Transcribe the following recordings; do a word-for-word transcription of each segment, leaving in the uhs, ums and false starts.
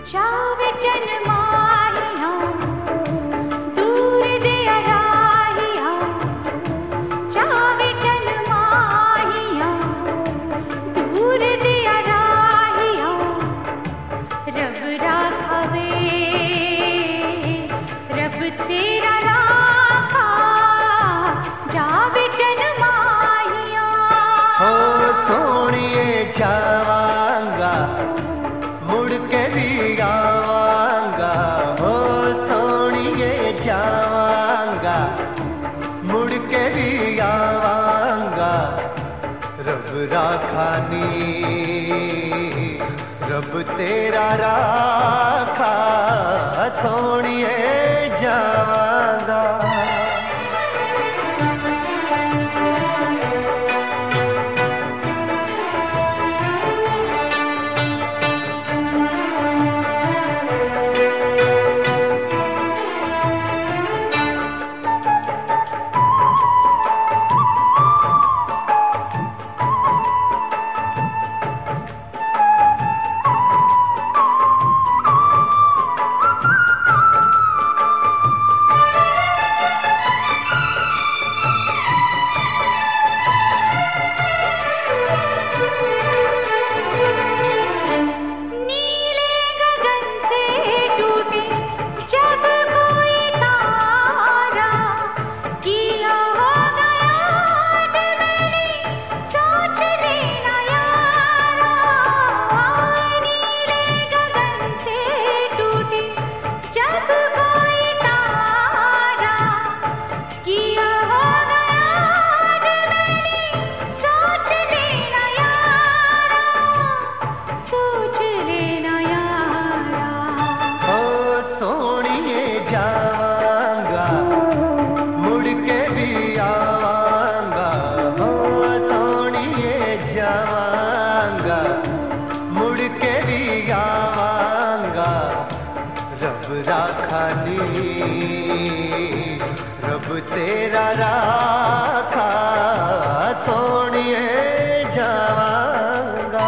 जावे जन्माहिया दूर दिया राहिया, जावे जन्माहिया दूर दिया राहिया, रब राखावे रब तेरा राखा, जावे जन्माहिया। हो सोनिए जावांगा मुड़ के भी आवांगा, हो सोनिए जावांगा मुड़ के भी आवांगा, रब राखानी रब तेरा राखा, सोनिए जावांगा। रब राखानी रब तेरा राखा, सोनिए जावांगा।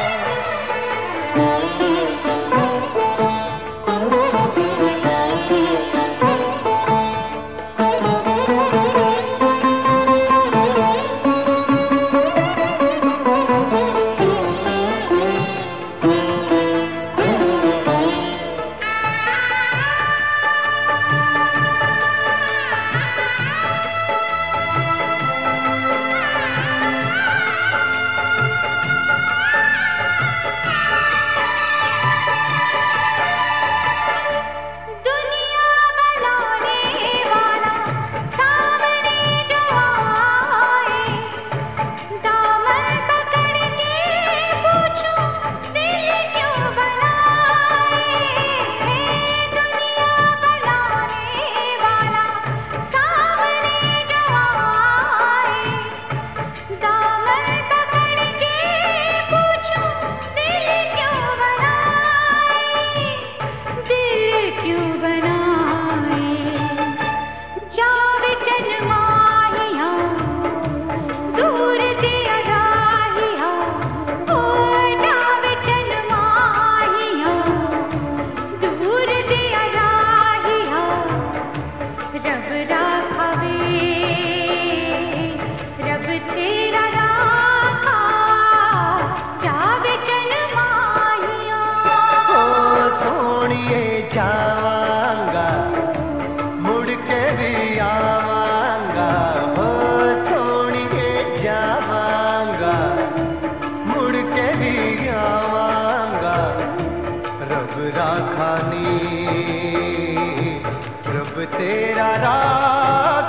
जावांगा मुड़ के भी आवांगा, हो सोनिए जावांगा मुड़ के भी आवांगा, रब राखानी रब तेरा राखा।